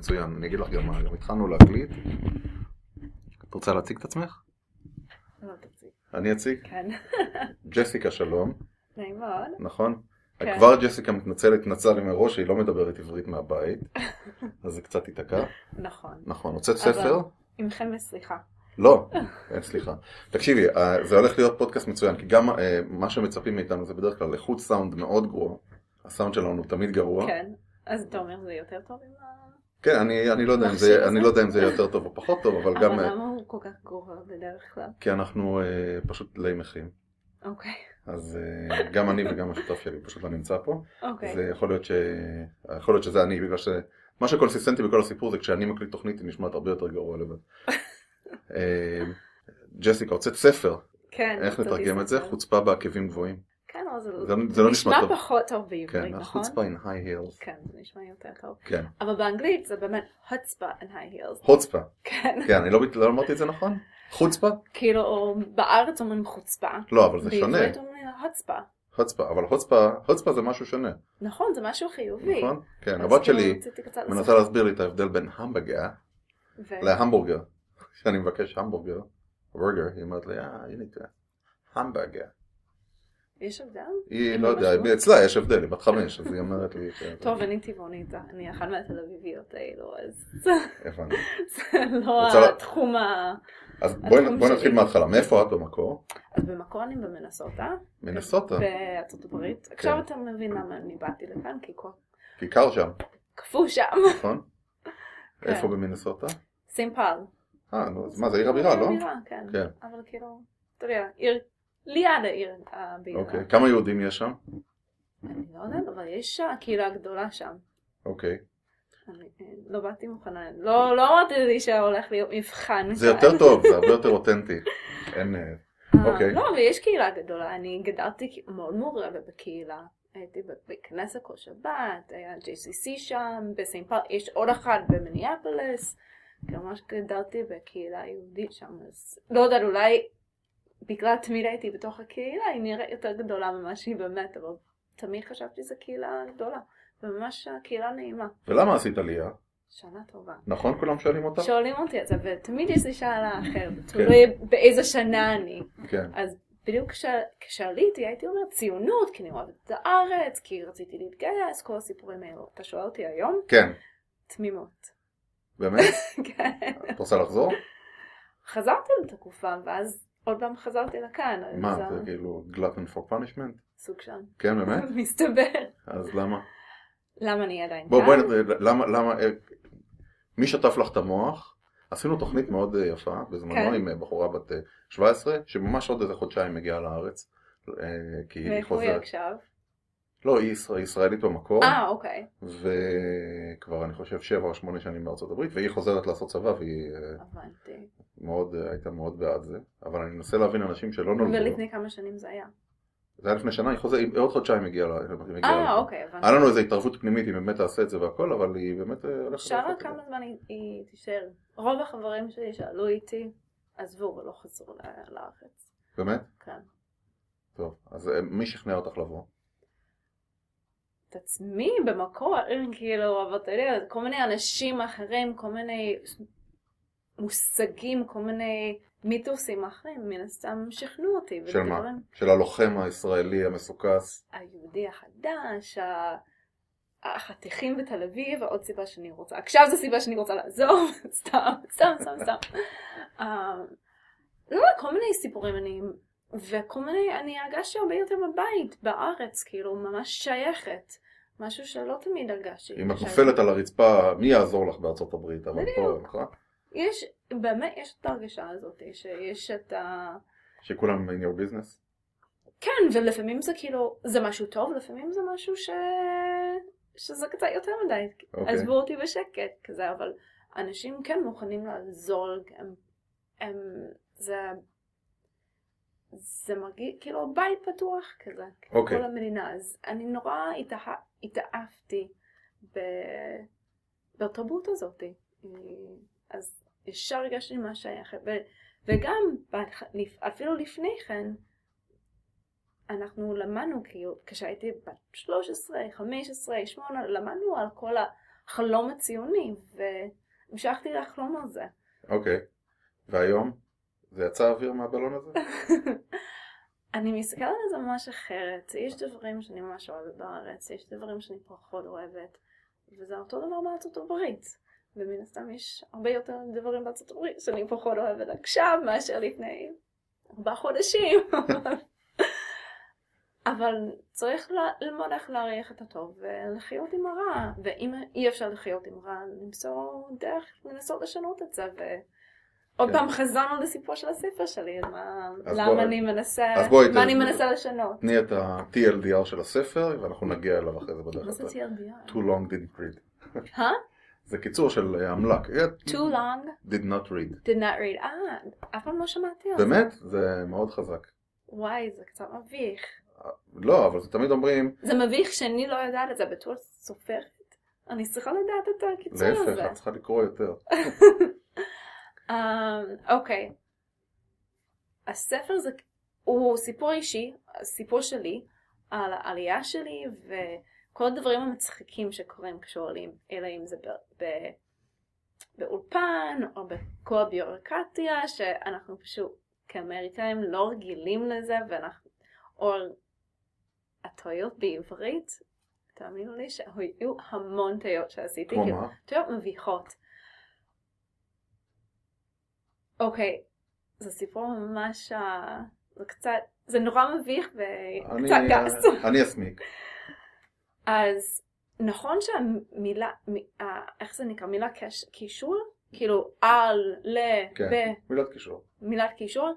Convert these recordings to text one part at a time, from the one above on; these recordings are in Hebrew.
מצוין. אני אגיד לך גם מה, גם התחלנו להקליט. את רוצה להציג את עצמך? לא תציג. אני אציג? כן. ג'סיקה שלום. נעים מאוד. נכון? כן. כבר ג'סיקה התנצלה מראש שהיא לא מדברת עברית מהבית. אז זה קצת התעקע. נכון. נכון. הוצאת ספר? עמכם וסליחה. לא, אין סליחה. תקשיבי, זה הולך להיות פודקאסט מצוין, כי גם מה שמצפים מאיתנו זה בדרך כלל איכות סאונד מאוד גרוע. הסאונד שלנו תמיד גרוע. כן. אז אתה אומר זה יותר טוב עם ה... כן, אני לא יודע אם זה יותר טוב או פחות טוב, אבל גם... אבל למה הוא כל כך גרוע בדרך כלל? כי אנחנו פשוט לא מחים. אוקיי. אז גם אני וגם השותף שלי פשוט לא נמצא פה. אוקיי. זה יכול להיות שזה אני, בגלל שמה שקונסיסטנטי בכל הסיפור זה כשאני מקליט תוכנית היא נשמעת הרבה יותר גרוע לבד. ג'סיקה, הוצאת ספר. כן. איך נתרגם את זה? חוצפה בעקבים גבוהים. כן, אבל זה לא נשמע פחות טוב בעברית, כן, נכון? חוצפה in high heels. כן, זה נשמע יותר טוב. כן. אבל באנגלית זה באמת חוצפה in high heels. חוצפה. כן. כן, אני לא אמרתי את זה נכון? חוצפה? כאילו, בארץ אומרים חוצפה. לא, אבל זה שונה. בעברית אומרים חוצפה. חוצפה, אבל חוצפה זה משהו שונה. נכון, זה משהו חיובי. נכון? כן, אז הבת כאילו שלי רציתי קצת מנסה להסביר לי את ההבדל בין המברגר ו- להמבורגר. כשאני מבקש המבורגר, ברגר, היא אומרת לי, you need to המברגר. יש הבדל? היא לא יודע, אצלה יש הבדל, היא בת 5, אז היא אומרת לי... טוב, אני טבעונית, אני אחת מהתל אביביות האלו, אז הבנתי. זה לא התחום ה... אז בואי נתחיל מההתחלה, מאיפה את במקור? אז במקור אני במנסוטה. מנסוטה? בארצות הברית. עכשיו אתה מבין למה אני באתי לכאן, כי קר שם. קפוא שם. נכון? איפה במנסוטה? סימפל. אז מה, זה עיר הבירה, לא? עיר הבירה, כן. אבל כאילו, אתה יודע, עיר... ליד העיר הבירה. אוקיי, כמה יהודים יש שם? אני לא יודעת, אבל יש קהילה גדולה שם. אוקיי. אני לא באתי מוכנה, לא אמרתי לי שהולך להיות מבחן. זה יותר טוב, זה הרבה יותר אותנטי. אין... אוקיי. לא, ויש קהילה גדולה, אני גדלתי מאוד מעורבת בקהילה. הייתי בכנסת כל שבת, היה JCC שם, בסימפל, יש עוד אחד במיניאפוליס. ממש גדלתי בקהילה יהודית שם, אז לא יודעת, אולי... בגלל תמיד הייתי בתוך הקהילה, היא נראית יותר גדולה ממה שהיא באמת, אבל תמיד חשבתי שזו קהילה גדולה, וממש קהילה נעימה. ולמה עשית עלייה? שנה טובה. נכון, כולם שואלים אותה? שואלים אותי את זה, ותמיד יש לי שאלה אחרת, תלוי באיזה שנה אני. כן. אז בדיוק כשעליתי הייתי אומרת ציונות, כי אני אוהבת את הארץ, כי רציתי להתגייס, כל הסיפורים האלו. אתה שואל אותי היום? כן. תמימות. באמת? כן. את רוצה לחזור? חזרתי לתקופה, ואז עוד פעם חזרתי לכאן. מה, זה כאילו glutton for punishment? סוג שם. כן, באמת? מסתבר. אז למה? למה אני עדיין בואי נתחיל, למה, מי שטף לך את המוח? עשינו תוכנית מאוד יפה, בזמנו עם בחורה בת 17, שממש עוד איזה חודשיים מגיעה לארץ. ואיפה היא עכשיו? לא, היא ישראלית במקור. אוקיי. וכבר אני חושב 7 או 8 שנים בארצות הברית, והיא חוזרת לעשות צבא, והיא הייתה מאוד בעד זה. אבל אני מנסה להבין אנשים שלא נולדו. ולפני כמה שנים זה היה? זה היה לפני שנה, היא חוזרת, עוד חודשיים מגיעה לה. אוקיי, הבנתי. היה לנו איזו התערבות פנימית, היא באמת תעשה את זה והכל, אבל היא באמת הולכת... שאלה כמה זמן היא תישאר. רוב החברים שלי שאלו איתי, עזבו ולא חזרו לארץ. באמת? כן. טוב, אז מי שכנע אותך לבוא? את עצמי במקור, כאילו, אבל אתה יודע, כל מיני אנשים אחרים, כל מיני מושגים, כל מיני מיתוסים אחרים, מן הסתם שכנעו אותי. של מה? של הלוחם הישראלי המסוכס? היהודי החדש, החתיכים בתל אביב, ועוד סיבה שאני רוצה. עכשיו זו סיבה שאני רוצה לעזוב, סתם. לא, כל מיני סיפורים וכל מיני, אני הרגשתי הרבה יותר בבית, בארץ, כאילו, ממש שייכת. משהו שלא תמיד הרגשתי. אם את נופלת על הרצפה, מי יעזור לך בארצות הברית? אבל פה, נכון? באמת יש את ההרגשה הזאת, שיש את ה... שכולם in your business? כן, ולפעמים זה כאילו, זה משהו טוב, לפעמים זה משהו שזה קצת יותר מדי. עזבו אותי בשקט כזה, אבל אנשים כן מוכנים לעזור, זה מרגיש כאילו בית פתוח כזה, כל המדינה. אז אני נורא התאהבתי בתרבות הזאת. אז ישר הרגשתי מה שייך. וגם אפילו לפני כן, אנחנו למדנו, כשהייתי בת 13, 15, 8, למדנו על כל החלום הציוני, והמשכתי לחלום על זה. אוקיי. והיום? זה יצא אוויר מהבלון הזה? אני מסתכלת על זה ממש אחרת. יש דברים שאני ממש אוהבת בארץ, יש דברים שאני פחות אוהבת, וזה אותו דבר בארצות הברית. ומן הסתם יש הרבה יותר דברים בארצות הברית שאני פחות אוהבת עכשיו מאשר לפני 4 חודשים. אבל צריך ללמוד איך להריח את הטוב ולחיות עם הרע. ואם אי אפשר לחיות עם רע, למצוא דרך לנסות לשנות את זה. עוד פעם חזרנו לסיפור של הספר שלי, למה אני מנסה, מה אני מנסה לשנות. תני את ה-TLDR של הספר, ואנחנו נגיע אליו אחרי זה בדרך. מה זה TLDR? Too long didn't read. זה קיצור של אמל"ק. Too long did not read. did not read. אף פעם לא שמעתי על זה. באמת? זה מאוד חזק. וואי, זה קצת מביך. לא, אבל זה תמיד אומרים... זה מביך שאני לא יודעת את זה בתור סופרת. אני צריכה לדעת את הקיצור הזה. להפך, את צריכה לקרוא יותר. אוקיי. הספר הוא סיפור אישי, סיפור שלי, על העלייה שלי וכל הדברים המצחיקים שקורים כשעולים, אלא אם זה באולפן או בכל הביורוקרטיה, שאנחנו פשוט כאמריקאים לא רגילים לזה, או הטעויות בעברית, תאמינו לי שהיו המון טעויות שעשיתי, כמו מה? טעויות מביכות. אוקיי, זה סיפור ממש, זה נורא מביך וקצת גס. אני אסמיק. אז נכון שהמילה, איך זה נקרא? מילה קישור? כאילו על, ל, כן, ב. מילת קישור. מילת קישור,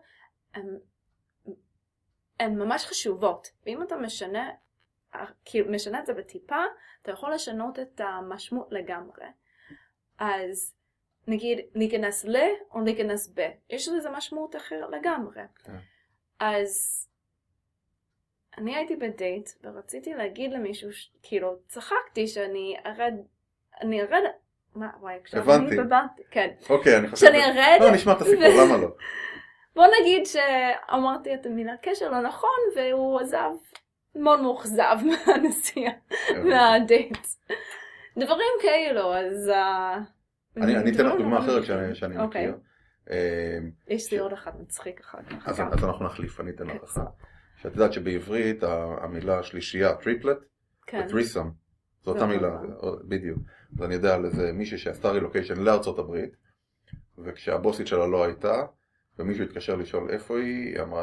הן ממש חשובות. ואם אתה משנה את זה בטיפה, אתה יכול לשנות את המשמעות לגמרי. אז נגיד, להיכנס ל או להיכנס ב. יש לזה משמעות אחרת לגמרי. כן. אז אני הייתי בדייט, ורציתי להגיד למישהו, כאילו, צחקתי שאני ארד, מה, וואי, הבנתי. כן. אוקיי, אני חושב... שאני ארד... לא, נשמע את הסיפור, למה לא? בוא נגיד שאמרתי את המילה קשר לא נכון, והוא עזב, מאוד מאוכזב מהנסיעה, מהדייט. דברים כאלו, אז... אני אתן לך דוגמה אחרת שאני מכיר. יש לי עוד אחד מצחיק אחר כך. אז אנחנו נחליף, אני אתן לך אחד. שאת יודעת שבעברית המילה השלישייה, טריפלט, וטריסם, זו אותה מילה, בדיוק. אז אני יודע על איזה מישהי שעשתה רילוקיישן לארצות הברית, וכשהבוסית שלה לא הייתה, ומישהו התקשר לשאול איפה היא אמרה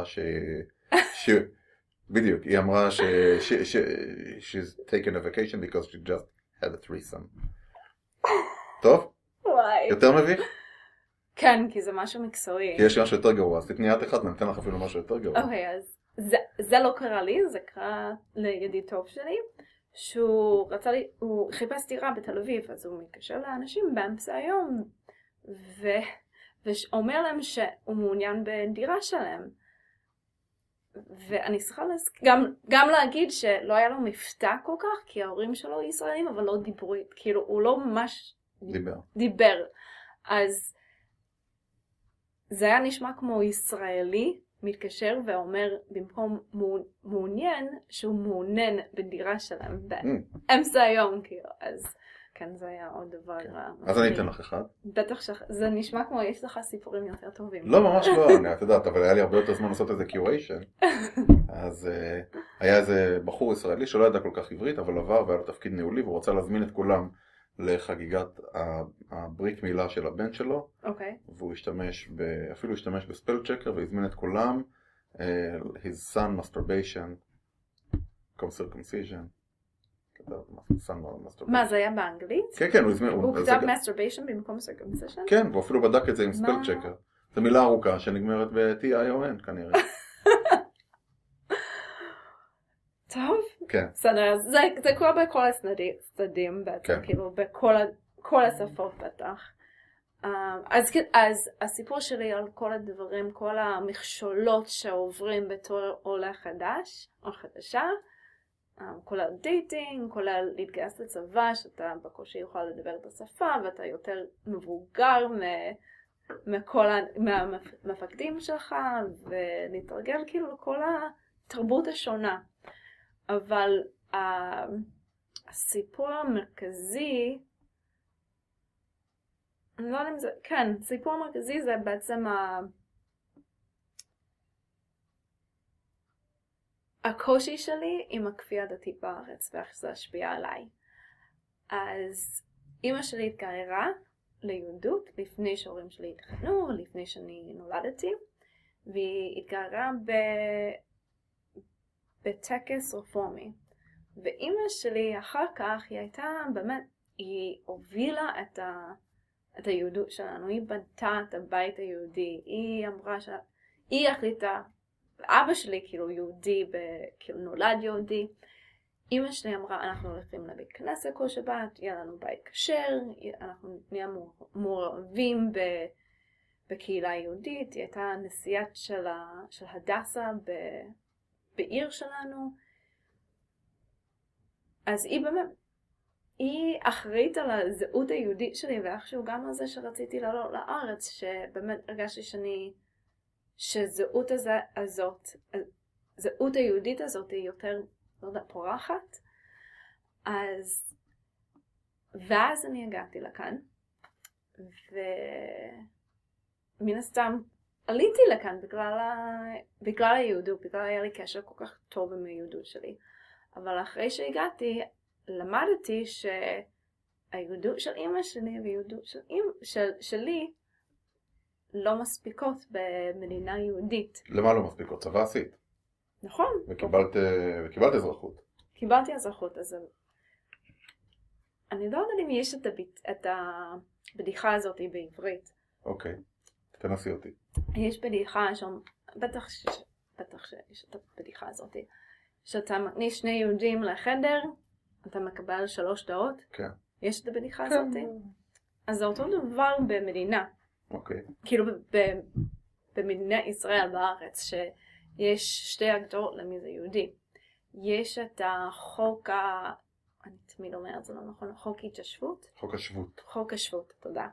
בדיוק, היא אמרה she's taken a vacation because she just had a threesome. טוב? וואי. יותר מביך? כן, כי זה משהו מקצועי. כי יש משהו יותר גרוע, אז תתני את אחד, נתן לך אפילו משהו יותר גרוע. אוקיי, אז זה לא קרה לי, זה קרה לידיד טוב שלי, שהוא הוא חיפש דירה בתל אביב, אז הוא מתקשר לאנשים באמצע היום, ואומר להם שהוא מעוניין בדירה שלהם. ואני צריכה גם להגיד שלא היה לו מבטא כל כך, כי ההורים שלו ישראלים, אבל לא דיברו, כאילו הוא לא ממש דיבר. אז זה היה נשמע כמו ישראלי מתקשר ואומר במקום מעוניין שהוא מעונן בדירה שלהם באמצע היום, כאילו. אז כן, זה היה עוד דבר. אז אני אתן לך אחד. בטח זה נשמע כמו יש לך סיפורים יותר טובים. לא, ממש לא, את יודעת, אבל היה לי הרבה יותר זמן לעשות איזה קיוריישן. אז היה איזה בחור ישראלי שלא ידע כל כך עברית, אבל עבר והיה לו תפקיד ניהולי, והוא רצה להזמין את כולם לחגיגת הברית מילה של הבן שלו. אוקיי. והוא אפילו השתמש בספל צ'קר והזמין את כולם. His son masturbation, circumcision. מה, זה היה באנגלית? כן, כן, הוא הזמין. הוא כתב masturbation במקום circumcision? כן, והוא אפילו בדק את זה עם ספל צ'קר. זו מילה ארוכה שנגמרת ב-T-I-O-N כנראה. טוב. כן. בסדר, זה קורה בכל הצדדים בעצם, כאילו בכל השפות בטח. אז הסיפור שלי על כל הדברים, כל המכשולות שעוברים בתור עולה חדש או חדשה, כולל דייטינג, כולל להתגייס לצבא, שאתה בקושי יוכל לדבר את השפה, ואתה יותר מבוגר מהמפקדים שלך, ולהתרגל כאילו לכל התרבות השונה. אבל הסיפור המרכזי אני לא יודעת אם זה, כן, סיפור המרכזי זה בעצם הקושי שלי עם הכפייה הדתית בארץ ואיך זה השפיע עליי. אז אמא שלי התגיירה ליהודות לפני שההורים שלי התחתנו, לפני שאני נולדתי, והיא התגיירה בטקס רפורמי. ואמא שלי אחר כך היא הייתה באמת, היא הובילה את היהודות שלנו, היא בנתה את הבית היהודי, היא אמרה היא החליטה, אבא שלי כאילו יהודי, כאילו נולד יהודי, אמא שלי אמרה אנחנו הולכים לבית כנסת כל שבת, יהיה לנו בית כשר, אנחנו נהיה מעורבים בקהילה היהודית, היא הייתה נשיאת של הדסה בעיר שלנו, אז היא באמת, היא אחראית על הזהות היהודית שלי, ואיכשהו גם על זה שרציתי לעלות לארץ, שבאמת הרגשתי שזהות זהות היהודית הזאת היא יותר, לא יודעת, פורחת. ואז אני הגעתי לכאן, ומן הסתם עליתי לכאן בגלל היהודות, בגלל היה לי קשר כל כך טוב עם היהודות שלי. אבל אחרי שהגעתי, למדתי שהיהודות של אמא שלי והיהודות שלי לא מספיקות במדינה יהודית. למה לא מספיקות? צבא עשית. נכון. וקיבלת אזרחות. קיבלתי אזרחות, אז אני לא יודעת אם יש את הבדיחה הזאת בעברית. אוקיי, תנסי אותי. יש בדיחה שם, בטח שיש את הבדיחה הזאת. שאתה מכניס שני יהודים לחדר, אתה מקבל 3 דעות. כן. יש את הבדיחה הזאת? אז זה אותו דבר במדינה. אוקיי. כאילו במדינת ישראל בארץ, שיש 2 הגדרות למי זה יהודי. יש את החוק, אני תמיד אומרת, זה לא נכון, חוק התיישבות? חוק השבות. חוק השבות, תודה.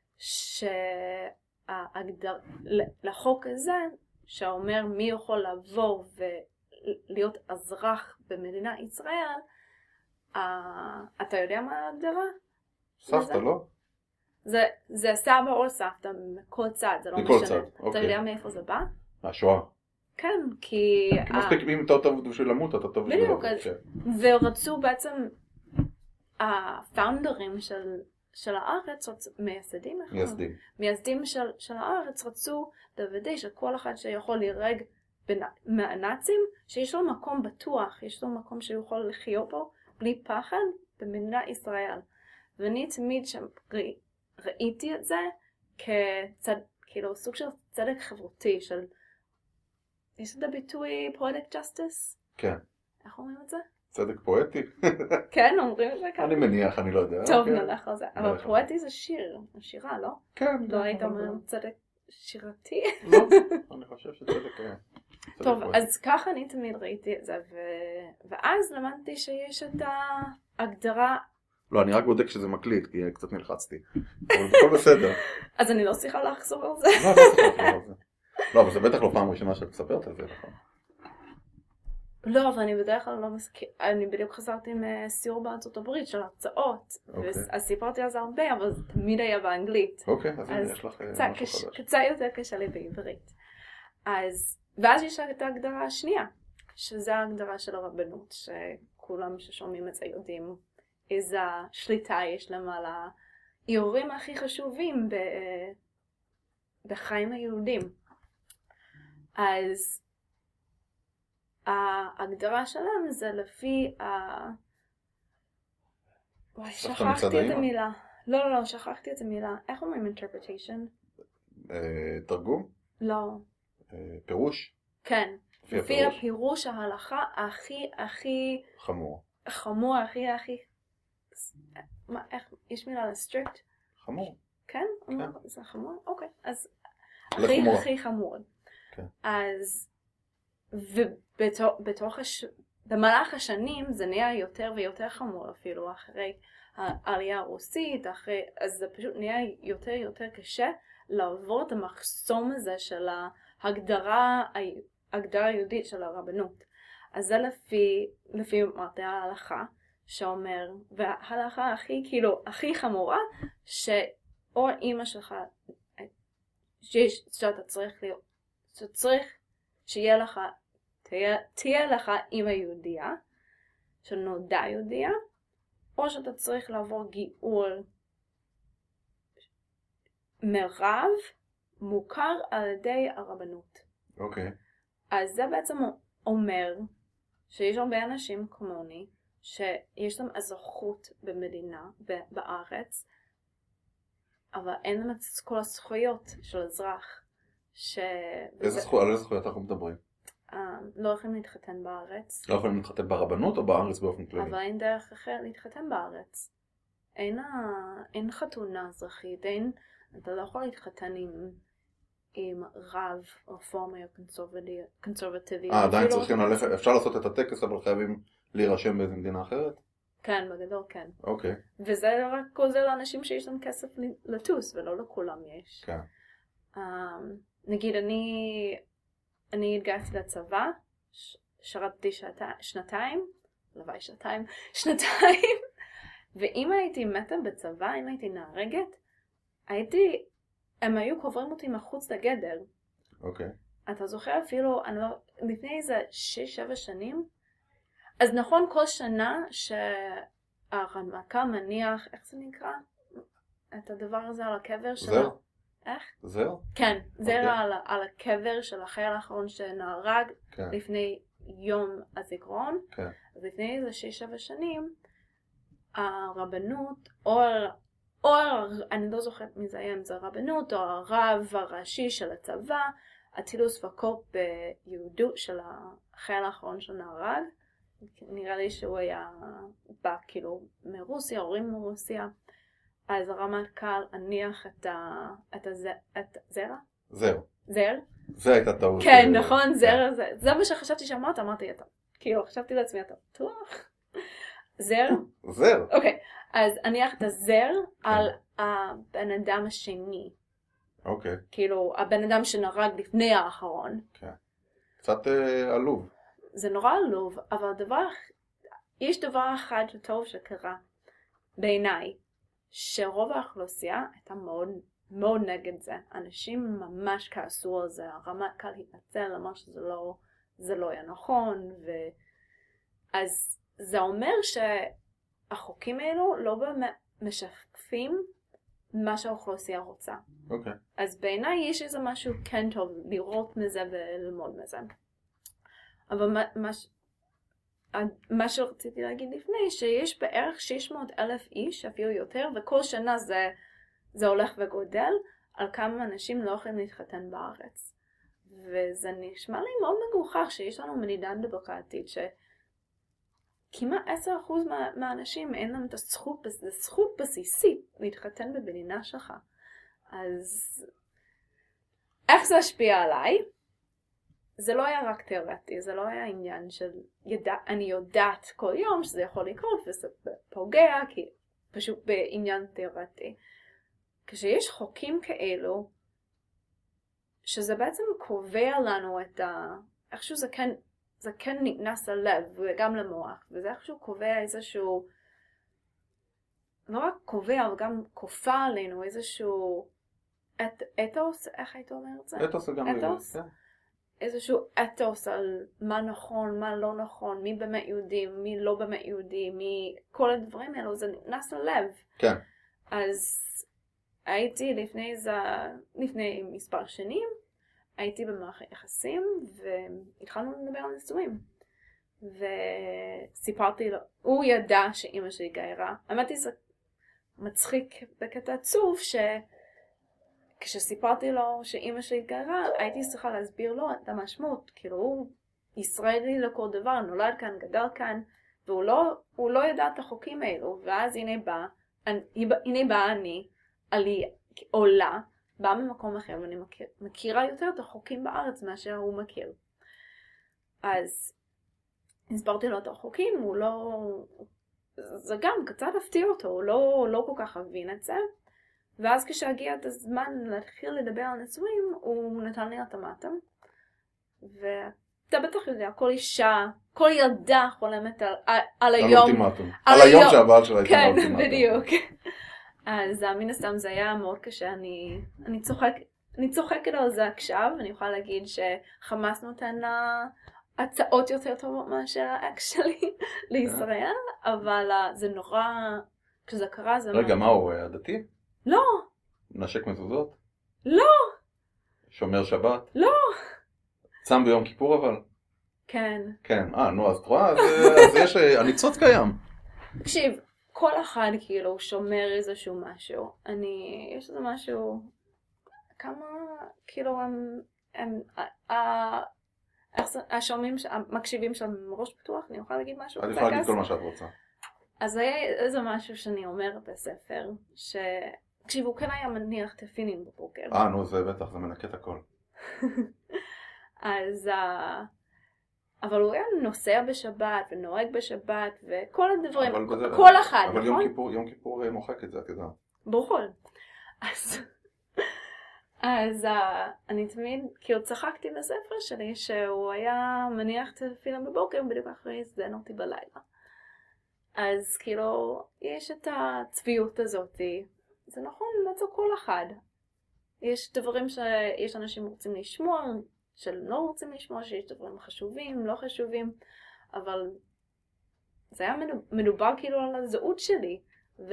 לחוק הזה, שאומר מי יכול לבוא להיות אזרח במדינת ישראל, אתה יודע מה ההגדרה? סבתא, לא? זה סבא או סבתא מכל צד, זה לא משנה. אתה יודע מאיפה זה בא? מהשואה. כן, כי מספיק אם אתה טוב בשביל למות, אתה טוב בשביל למות. ורצו בעצם הפאונדרים של הארץ, מייסדים של הארץ, רצו לוודא שכל אחד שיכול להירג מהנאצים, שיש לו מקום בטוח, יש לו מקום שיכול לחיות פה בלי פחד במדינת ישראל. ואני תמיד ראיתי את זה כאילו סוג של צדק חברתי, של יש את הביטוי poetic justice? כן. איך אומרים את זה? צדק פואטי? כן, אומרים את זה ככה. אני מניח, אני לא יודע. טוב, נלך על זה. אבל פואטי זה שיר, שירה, לא? כן. לא היית אומר צדק שירתי? לא, אני חושב שצדק היה. טוב, אז ככה אני תמיד ראיתי את זה, ואז למדתי שיש את ההגדרה. לא, אני רק בודק שזה מקליט, כי קצת נלחצתי. אבל הכל בסדר. אז אני לא צריכה לחזור על זה. לא, לא צריכה לחזור על זה. לא, אבל זה בטח לא פעם ראשונה שאת מספרת על זה, נכון? לא, אבל אני בדרך כלל לא מסכים. אני בדיוק חזרתי מסיור בארצות הברית של הרצאות, אז סיפרתי על זה הרבה, אבל זה תמיד היה באנגלית. אוקיי, אז יש לך משהו חדש. קצת יותר קשה לי בעברית. ואז יש את ההגדרה השנייה, שזה ההגדרה של הרבנות, שכולם ששומעים את זה יודעים איזה שליטה יש להם על האיורים הכי חשובים בחיים היהודים. אז ההגדרה שלהם זה לפי שכחתי את המילה. לא, שכחתי את המילה. איך אומרים interpretation? תרגום? לא. פירוש? כן. לפי הפירוש ההלכה הכי חמור, הכי איך, יש מילה לסטריקט? חמור. כן? זה חמור? אוקיי. אז הכי חמור. אז במהלך השנים זה נהיה יותר ויותר חמור, אפילו אחרי העלייה הרוסית, אז זה פשוט נהיה יותר קשה לעבור את המחסום הזה של ההגדרה היהודית של הרבנות. אז זה לפי מטה ההלכה שאומר, וההלכה הכי חמורה, או אמא שלך, שאתה צריך שיהיה לך, תהיה לך אמא יהודייה, שנולדה יהודייה, או שאתה צריך לעבור גיור מרב מוכר על ידי הרבנות. אוקיי. אז זה בעצם אומר שיש הרבה אנשים כמוני, שיש להם אזרחות במדינה, בארץ, אבל אין להם את כל הזכויות של אזרח. על איזה זכויות אנחנו מדברים? לא יכולים להתחתן בארץ. לא יכולים להתחתן ברבנות או בארץ באופן כללי? אבל אין דרך אחרת להתחתן בארץ. אין חתונה אזרחית, אתה לא יכול להתחתן עם רב רפורמי או קונסרבטיבי. עדיין צריכים ללכת, אפשר לעשות את הטקס אבל חייבים להירשם באיזו מדינה אחרת? כן, בגדול כן. אוקיי. וזה רק עוזר לאנשים שיש להם כסף לטוס, ולא לכולם יש. כן. נגיד, אני התגייסתי לצבא, שרתתי שנתיים, ואם הייתי מתה בצבא, אם הייתי נהרגת, הם היו קוברים אותי מחוץ לגדר. אוקיי. אתה זוכר אפילו, לפני איזה 6-7 שנים, אז נכון כל שנה שהרמטכ"ל מניח, איך זה נקרא? את הדבר הזה על הקבר שלו. זר? איך? זר? כן, זר על הקבר של החייל האחרון שנהרג לפני יום הזיכרון. אז לפני איזה 6-7 שנים, הרבנות, או אני לא זוכרת מי זה היה, אם זה הרבנות, או הרב הראשי של הצבא, הטילו ספקות ביהדות של החייל האחרון שנהרג. נראה לי שהוא היה בא כאילו מרוסיה, הורים מרוסיה. אז הרמטכ"ל הניח את הזרע? זר? זה הייתה טעות. כן, נכון, זר. זה מה שחשבתי שאמרת, אמרתי אתה. כאילו, חשבתי לעצמי, אתה בטוח? זר? זר. אוקיי, אז הניח את הזר על הבן אדם השני. אוקיי. כאילו, הבן אדם שנהרג לפני האחרון. כן. קצת עלוב. זה נורא עלוב, אבל יש דבר אחד טוב שקרה בעיניי, שרוב האוכלוסייה הייתה מאוד, מאוד נגד זה. אנשים ממש כעסו על זה, הרמטכ"ל התנצל, אמר שזה לא היה נכון, אז זה אומר שהחוקים האלו לא באמת משקפים מה שהאוכלוסייה רוצה. אוקיי. אז בעיניי יש איזה משהו כן טוב לראות מזה וללמוד מזה. אבל מה שרציתי להגיד לפני, שיש בערך 600,000 איש, אפילו יותר, וכל שנה זה הולך וגודל, על כמה אנשים לא יכולים להתחתן בארץ. וזה נשמע לי מאוד מגוחך שיש לנו מדינה דמוקרטית, שכמעט 10% מהאנשים אין להם את הזכות, זה זכות בסיסית להתחתן במדינה שלך. אז איך זה השפיע עליי? זה לא היה רק תיאורטי, זה לא היה עניין של אני יודעת כל יום שזה יכול לקרות וזה פוגע, כי פשוט בעניין תיאורטי. כשיש חוקים כאלו, שזה בעצם קובע לנו איכשהו זה כן נכנס ללב וגם למוח, וזה איכשהו קובע איזשהו, לא רק קובע, אבל גם כופה עלינו איזשהו אתוס, איך היית אומרת זה? אתוס זה גם אתוס? איזשהו אתוס על מה נכון, מה לא נכון, מי באמת יהודי, מי לא באמת יהודי, מי כל הדברים האלו, זה נכנס ללב. כן. אז הייתי לפני מספר שנים, הייתי במערכת יחסים, והתחלנו לדבר על נישואים. וסיפרתי לו, הוא ידע שאמא שלי גיירה. האמת היא זה מצחיק בקטע עצוב, כשסיפרתי לו שאמא שלי גיירה, הייתי צריכה להסביר לו את המשמעות. כאילו הוא ישראלי לכל דבר, נולד כאן, גדל כאן, והוא לא ידע את החוקים האלו. ואז הנה באה אני עולה, באה ממקום אחר, ואני מכירה יותר את החוקים בארץ מאשר הוא מכיר. אז הסברתי לו את החוקים, זה גם קצת הפתיע אותו, הוא לא כל כך הבין את זה. ואז כשהגיע את הזמן להתחיל לדבר על נישואים, הוא נתן לי אוטומטום. ואתה בטח יודע, כל אישה, כל ילדה חולמת על היום. על היום שהבעל שלה הייתה כן, אוטומטום. בדיוק. אז מן הסתם זה היה מאוד קשה, אני צוחקת על זה עכשיו, אני יכולה להגיד שחמאס נותן לה הצעות יותר טובות מאשר האקס שלי לישראל, אבל זה נורא, כשזה קרה זה... רגע, מה הוא, הדתי? לא. נשק מזוזות? לא. שומר שבת? לא. צם ביום כיפור אבל? כן. כן, נו, אז תרואה, אז יש, הניצוץ קיים. תקשיב, כל אחד כאילו שומר איזשהו משהו, יש איזה משהו, כמה, כאילו השומעים, המקשיבים שם ראש פתוח, אני יכולה להגיד משהו? אני יכולה להגיד כל מה שאת רוצה. אז היה איזה משהו שאני אומרת בספר, תקשיב, הוא כן היה מניח תפילין בבוקר. נו, זה בטח, זה מנקה את הכל. אז... אבל הוא היה נוסע בשבת ונוהג בשבת וכל הדברים, כל אחד, אבל נכון? אבל יום כיפור מוחק את זה, את יודעת. ברור. אז אני תמיד, כאילו צחקתי בספר שלי שהוא היה מניח תפילין בבוקר בדיוק אחרי הזדן אותי בלילה. אז כאילו יש את הצביעות הזאת, זה נכון לצו כל אחד. יש דברים שיש אנשים רוצים לשמוע, שלא רוצים לשמוע, שיש דברים חשובים, לא חשובים, אבל זה היה מדובר כאילו על הזהות שלי,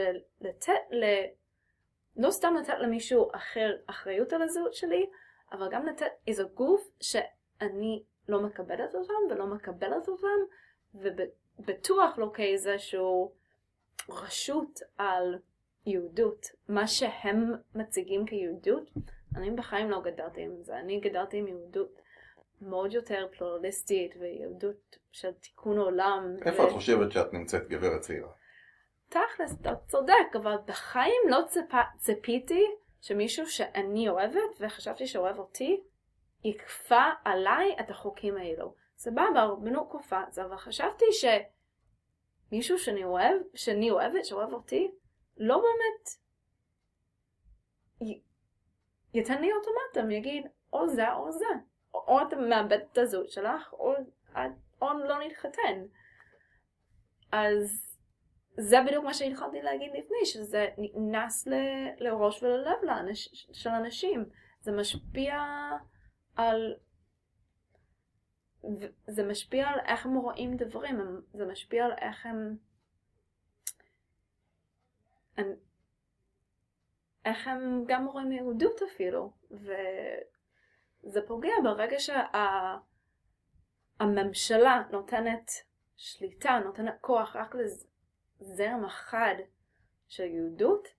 לא סתם לתת למישהו אחר אחריות על הזהות שלי, אבל גם לתת איזה גוף שאני לא מקבלת אותם ולא מקבלת אותם, ובטוח לא כאיזשהו רשות על יהודות. מה שהם מציגים כיהודות, אני בחיים לא גדלתי עם זה. אני גדלתי עם יהודות מאוד יותר פלורליסטית ויהודות של תיקון עולם. איפה את חושבת שאת נמצאת גברת צעירה? תכלס, אתה צודק, אבל בחיים לא ציפיתי שמישהו שאני אוהבת וחשבתי שאוהב אותי יקפה עליי את החוקים האלו. סבבה, הרבנות כופה את זה, אבל חשבתי שמישהו שאני אוהבת, שאוהב אותי, לא באמת יתן לי אוטומטום, יגיד או זה או זה. או אתה מאבד את הזהות שלך, או לא נתחתן. אז זה בדיוק מה שהתחלתי להגיד לפני, שזה נכנס לראש וללב של אנשים. זה משפיע על... זה משפיע על איך הם רואים דברים, זה משפיע על איך הם גם רואים יהודות אפילו, וזה פוגע ברגע שהממשלה נותנת שליטה, נותנת כוח רק לזרם אחד של יהודות,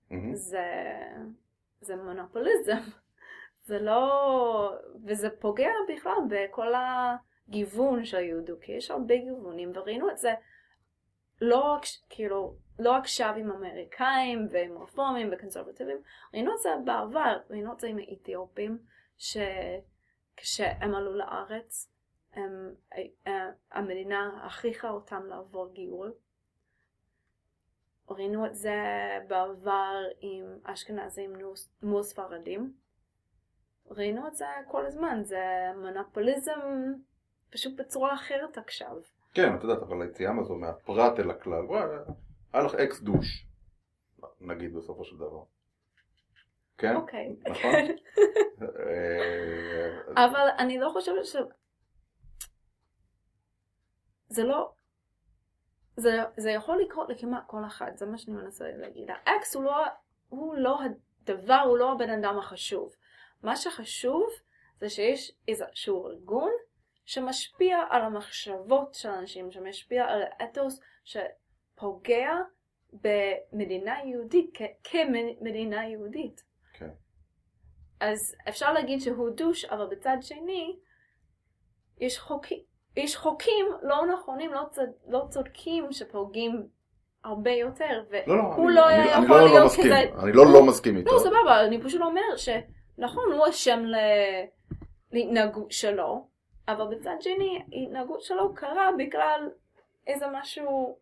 זה מונופוליזם. זה לא... וזה פוגע בכלל בכל הגיוון של יהודות, כי יש הרבה גיוונים, וראינו את זה לא עכשיו עם אמריקאים ועם רפורמים וקונסרבטיבים, ראינו את זה בעבר, ראינו את זה עם האתיופים, שכשהם עלו לארץ, המדינה הכריחה אותם לעבור גיור. ראינו את זה בעבר עם אשכנזים מול ספרדים. ראינו את זה כל הזמן, זה מונופוליזם פשוט בצורה אחרת עכשיו. כן, את יודעת, אבל היציאה הזו מהפרט אל הכלל, היה לך אקס דוש, נגיד בסופו של דבר. כן? אוקיי. נכון? אבל אני לא חושבת זה לא... זה יכול לקרות לכמעט כל אחד, זה מה שאני מנסה להגיד. האקס הוא לא הדבר, הוא לא הבן אדם החשוב. מה שחשוב זה שיש איזשהו ארגון שמשפיע על המחשבות של אנשים, שמשפיע על האתוס שפוגע במדינה יהודית, כמדינה יהודית. כן. אז אפשר להגיד שהוא דוש, אבל בצד שני, יש חוקים לא נכונים, לא צודקים שפוגעים הרבה יותר, והוא לא יכול להיות כזה... אני לא מסכים איתו. לא, סבבה, אני פשוט אומר שנכון, הוא אשם להתנהגות שלו, אבל בצד שני, ההתנהגות שלו קרה בגלל איזה משהו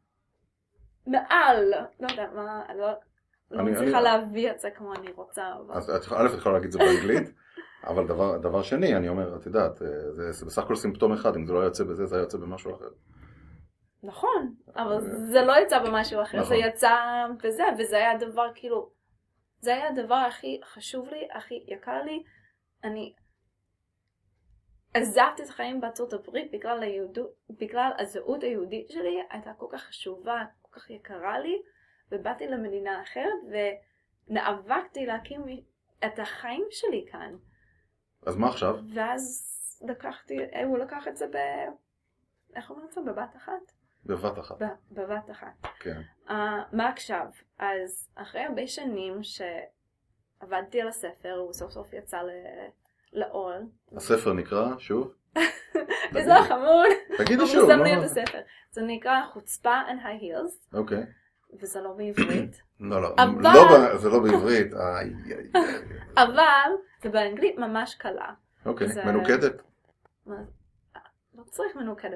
מעל, לא יודע מה, לא צריכה להביא את זה כמו אני רוצה. אז א', את יכולה להגיד את זה באנגלית, אבל דבר שני, אני אומר, את יודעת, זה בסך הכל סימפטום אחד, אם זה לא יוצא בזה, זה יוצא במשהו אחר. נכון, אבל זה לא יצא במשהו אחר, זה יצא בזה, וזה היה הדבר כאילו, זה היה הדבר הכי חשוב לי, הכי יקר לי. אני עזבתי את החיים בארצות הברית בגלל הזהות היהודית שלי, הייתה כל כך חשובה, כל כך יקרה לי, ובאתי למדינה אחרת, ונאבקתי להקים את החיים שלי כאן. אז מה עכשיו? ואז הוא לקח את זה איך אומרים את זה? בבת אחת? בבת אחת. בבת אחת. כן. מה עכשיו? אז אחרי הרבה שנים שעבדתי על הספר, הוא סוף סוף יצא לאור. הספר נקרא, שוב? איזה חמוד. תגידי שוב. זה נקרא חוצפה and high heels. אוקיי. וזה לא בעברית. לא, זה לא בעברית. אבל זה באנגלית ממש קלה. אוקיי, מנוקדת. לא צריך מנוקדת.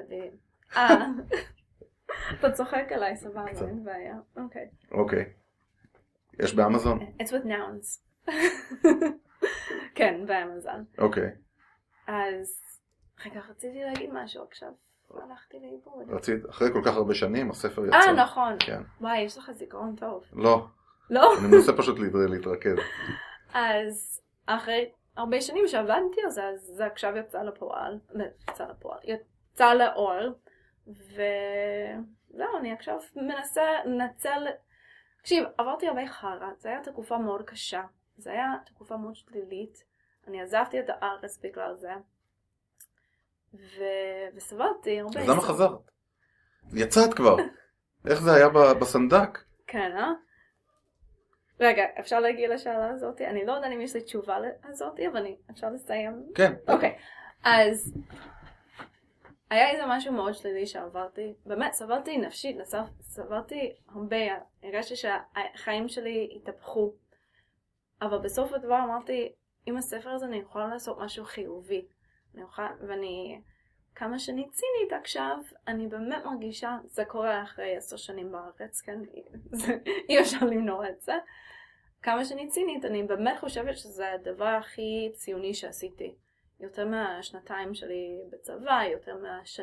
אתה צוחק עליי, סבבה, אין בעיה. אוקיי. אוקיי. יש באמזון? It's with nouns. כן, באמזון. אוקיי. אז רגע, רציתי להגיד משהו עכשיו. הלכתי לאיבוד. אחרי כל כך הרבה שנים, הספר יצא. נכון. כן. וואי, יש לך זיכרון טוב. לא. לא? אני מנסה פשוט להתרכז. אז אחרי הרבה שנים שעבדתי על זה, אז זה עכשיו יצא לאור, וזהו, אני עכשיו מנסה לנצל, תקשיב, עברתי הרבה חרא, זה היה תקופה מאוד קשה, זה היה תקופה מאוד שלילית, אני עזבתי את הארץ בגלל זה, וסבלתי הרבה. אז למה חזרת? יצאת כבר. איך זה היה בסנדק? כן, רגע, אפשר להגיע לשאלה הזאת? אני לא יודעת אם יש לי תשובה הזאת, אבל אפשר לסיים? כן. אוקיי, אז היה איזה משהו מאוד שלילי שעברתי. באמת, סבלתי נפשית, סבלתי הרבה. הרגשתי שהחיים שלי התהפכו. אבל בסוף הדבר אמרתי, עם הספר הזה אני יכולה לעשות משהו חיובי. ואני, כמה שאני צינית עכשיו, אני באמת מרגישה, זה קורה אחרי 10 שנים בארץ, כן? אי אפשר למנוע את זה. כמה שאני צינית, אני באמת חושבת שזה הדבר הכי ציוני שעשיתי. יותר מהשנתיים שלי בצבא, יותר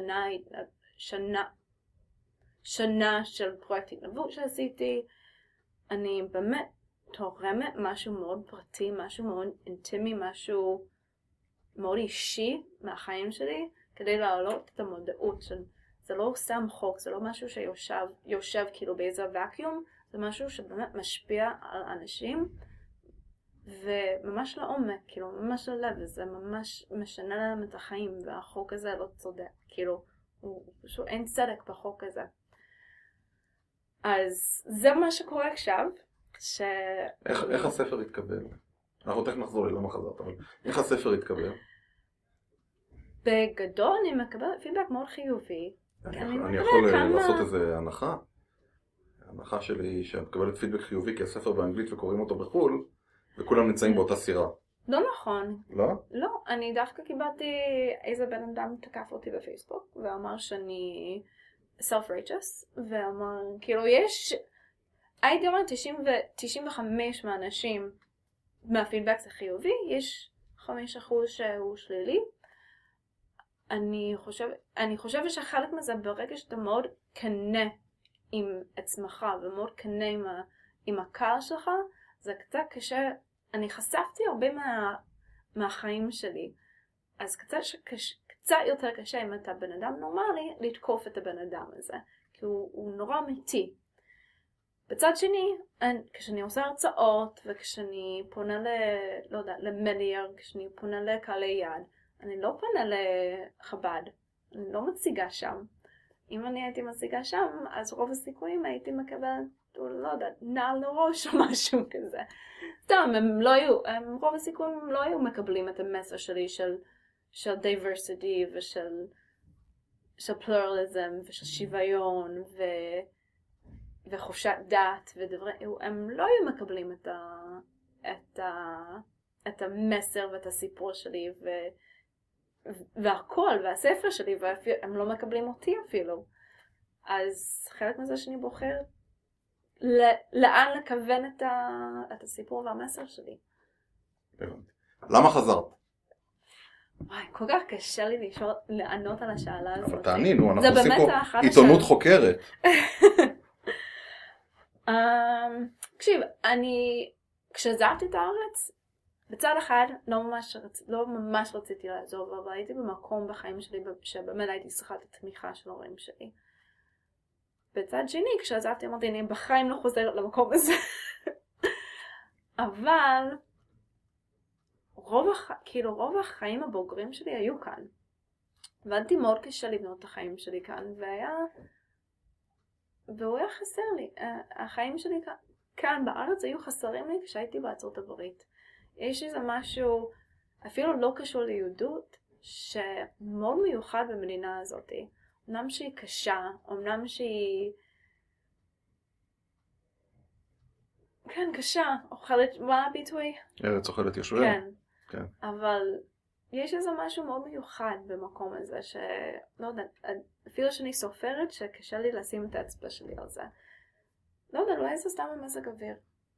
שנה של פרויקט התנדבות שעשיתי. אני באמת תורמת משהו מאוד פרטי, משהו מאוד אינטימי, משהו מאוד אישי מהחיים שלי, כדי להעלות את המודעות. זה לא סתם חוק, זה לא משהו שיושב כאילו באיזה ואקיום, זה משהו שבאמת משפיע על אנשים, וממש לעומק, כאילו ממש ללב, וזה ממש משנה להם את החיים, והחוק הזה לא צודק, כאילו, פשוט אין צדק בחוק הזה. אז זה מה שקורה עכשיו, איך הספר התקבל? אנחנו תכף נחזור ללמה חזרת, אבל איך הספר התקבל? בגדול אני מקבלת פידבק מאוד חיובי. אני יכול לעשות איזה הנחה. ההנחה שלי היא שאני מקבלת פידבק חיובי כי הספר באנגלית וקוראים אותו בחול, וכולם נמצאים באותה סירה. לא נכון. לא? לא, אני דווקא קיבלתי איזה בן אדם תקף אותי בפייסבוק, ואמר שאני self-righteous, ואמר, כאילו הייתי אומרת 95 מהאנשים מהפידבק זה חיובי, יש 5% שהוא שלילי. אני חושבת שחלק מזה ברגע שאתה מאוד קנה עם עצמך ומאוד קנה עם הקהל שלך, זה קצת קשה. אני חשפתי הרבה מהחיים שלי, אז קצת יותר קשה אם אתה בן אדם נורמלי לתקוף את הבן אדם הזה, כי הוא נורא אמיתי. בצד שני, כשאני עושה הרצאות וכשאני פונה למדיה, כשאני פונה לקהלי יד, אני לא פונה לחב"ד, אני לא מציגה שם. אם אני הייתי מציגה שם, אז רוב הסיכויים הייתי מקבלת, לא יודעת, נעל לראש או משהו כזה. סתם, רוב הסיכויים לא היו מקבלים את המסר שלי של diversity ושל pluralism ושל שוויון וחופשת דת ודברים, הם לא היו מקבלים את המסר ואת הסיפור שלי והכל, והספר שלי, והם לא מקבלים אותי אפילו. אז חלק מזה שאני בוחרת לאן לכוון את הסיפור והמסר שלי. למה חזרת? וואי, כל כך קשה לי לענות על השאלה הזאת. אבל תעני, נו, אנחנו עושים פה עיתונות חוקרת. תקשיב, כשעזבתי את הארץ, בצד אחד לא ממש רציתי לעזוב, אבל הייתי במקום בחיים שלי שבאמת הייתי צריכה את התמיכה של ההורים שלי. בצד שני, כשעזבתי אמרתי, אני בחיים לא חוזרת למקום הזה. אבל רוב החיים הבוגרים שלי היו כאן. ועבדתי מאוד קשה לבנות את החיים שלי כאן, והוא היה חסר לי. החיים שלי כאן בארץ היו חסרים לי כשהייתי בארצות הברית. יש איזה משהו, אפילו לא קשור ליהודות, שמאוד מיוחד במדינה הזאת. אמנם שהיא קשה, אמנם שהיא... כן, קשה. אוכלת, מה הביטוי? ארץ אוכלת יושביה. כן. אבל יש איזה משהו מאוד מיוחד במקום הזה, שלא יודע, אפילו שאני סופרת שקשה לי לשים את האצבע שלי על זה. לא יודע, אולי זה סתם במזג אוויר.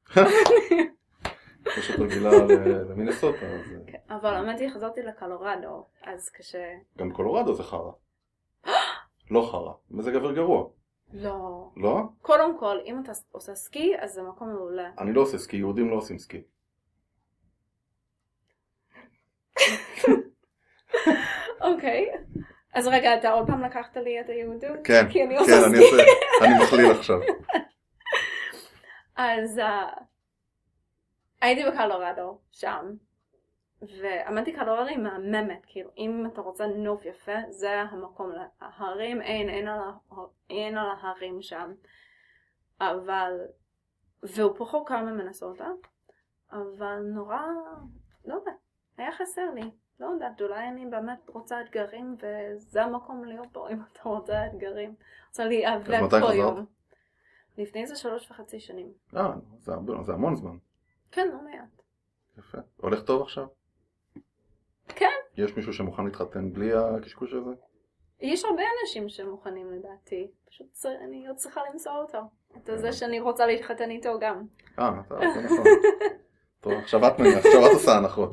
פשוט רגילה למינסוטה. אבל האמת חזרתי לקולורדו, אז קשה... גם קולורדו זה חרה. לא חרה, מזג אוויר גרוע. לא. לא? קודם כל, אם אתה עושה סקי, אז זה מקום מעולה. אני לא עושה סקי, יהודים לא עושים סקי. אוקיי. אז רגע, אתה עוד פעם לקחת לי את היהודות? כן, אני מכליל עכשיו. אז הייתי בקולורדו, שם, ועמדתי קולורדו היא מהממת, כאילו, אם אתה רוצה נוף יפה, זה המקום להרים, אין על ההרים שם, אבל, והוא פחות קר ממנסוטה, אבל נורא, לא יודע, היה חסר לי, לא יודעת, אולי אני באמת רוצה אתגרים, וזה המקום להיות בו, אם אתה רוצה אתגרים, רוצה להיאבק פה יום. לפני זה 3.5 שנים. זה המון זמן. כן, לא מעט. יפה. הולך טוב עכשיו? כן. יש מישהו שמוכן להתחתן בלי הקשקוש הזה? יש הרבה אנשים שמוכנים לדעתי. פשוט אני עוד צריכה למצוא אותו. את זה שאני רוצה להתחתן איתו גם. זה נכון. טוב, עכשיו את עושה הנחות.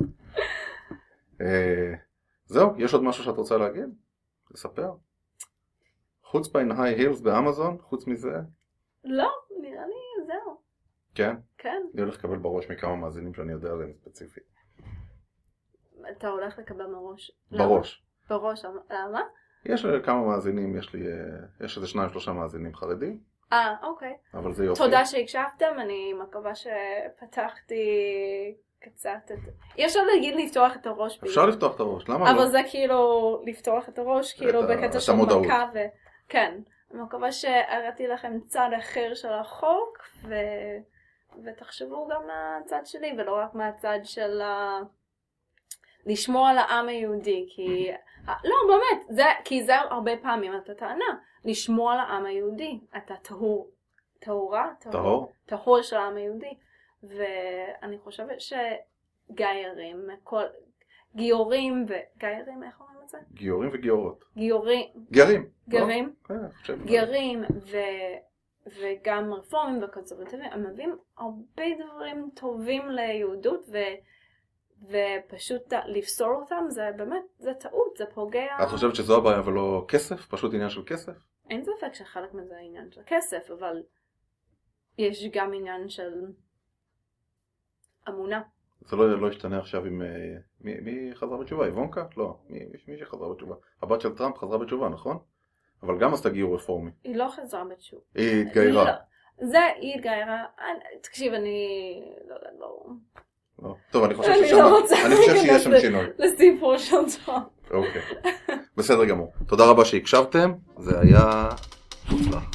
זהו, יש עוד משהו שאת רוצה להגיד? לספר? חוץ בין היי הילס באמזון? חוץ מזה? לא, נראה לי זהו. כן? כן. אני הולך לקבל בראש מכמה מאזינים שאני יודע עליהם ספציפית. אתה הולך לקבל בראש? בראש. בראש, למה? יש כמה מאזינים, יש איזה 2-3 מאזינים חרדים. אוקיי. אבל זה יופי. תודה שהקשבתם, אני מקווה שפתחתי קצת את... אי אפשר להגיד לפתוח את הראש. אפשר לפתוח את הראש, למה לא? אבל זה כאילו לפתוח את הראש, כאילו בקטע של מכה כן. אני מקווה שהראיתי לכם צד אחר של החוק, ותחשבו גם מהצד שלי, ולא רק מהצד של לשמור על העם היהודי, כי... לא, באמת, כי זה הרבה פעמים אתה טענה, לשמור על העם היהודי, אתה טהור של העם היהודי, ואני חושבת שגיירים, גיורים וגיירים, איך אומרים את זה? גיורים וגיורות. גרים וגם רפורמים וקונסרבטיבים, הם מביאים הרבה דברים טובים ליהודות, ופשוט לפסול אותם, זה באמת, זה טעות, זה פוגע. את חושבת שזו הבעיה ולא כסף? פשוט עניין של כסף? אין ספק שחלק מזה עניין של כסף, אבל יש גם עניין של אמונה. זה לא ישתנה עכשיו עם... מי חזרה בתשובה? איוונקה? לא. מי שחזרה בתשובה? הבת של טראמפ חזרה בתשובה, נכון? אבל גם עשתה גיור רפורמי. היא לא חזרה בתשובה. היא התגיירה. היא התגיירה. תקשיב, אני... לא. טוב, אני חושב שיש שם שינוי. לסיפור של טראמפ. אוקיי. בסדר גמור. תודה רבה שהקשבתם. זה היה מוצלח.